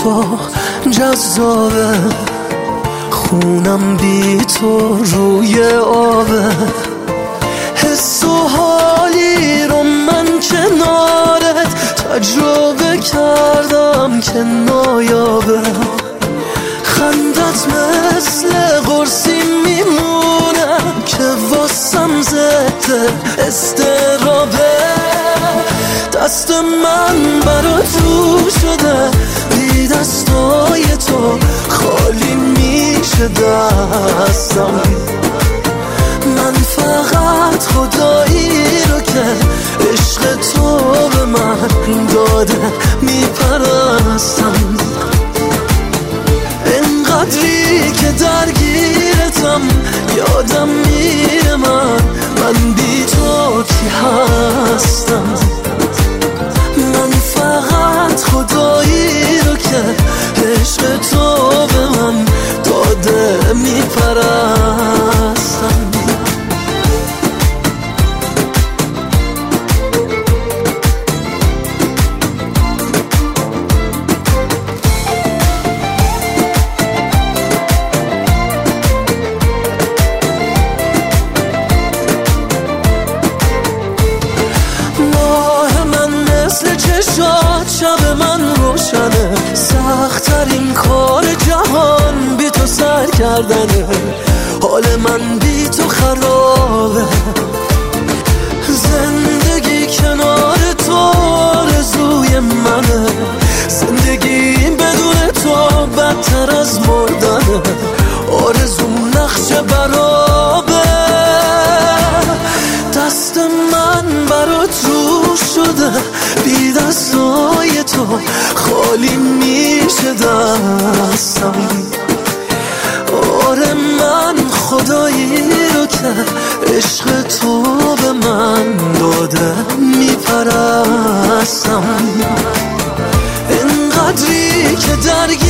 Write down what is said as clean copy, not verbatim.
تو جذابه، خونم بی تو روی آبه. حس و حالی رو من کنارت تجربه کردم که نایابه. خندت مثل قرصی میمونه که واسم ضد استرابه. دست من برا تو شده، بی دستای تو خالی میشه دستم. من فقط خدایی رو که عشق تو به من داده میپرستم. اینقدری که درگیرتم یادم میره من بی تو کی هستم. من فقط خدایی رو که عشق تو به من داده میپرستم. شب من روشنه، سخت‌ترین کار جهان بی تو سر کردنه. حال من بی تو خرابه، زندگی کنار تو آرزوی منه. زندگی بدون تو بدتر از مردنه، آرزوم نقش برابه. دست من برات رو شده، بی دستای تو خالی میشه دستم. آره من خدایی رو که عشق تو به من داده میپرستم. اینقدری که درگیرتم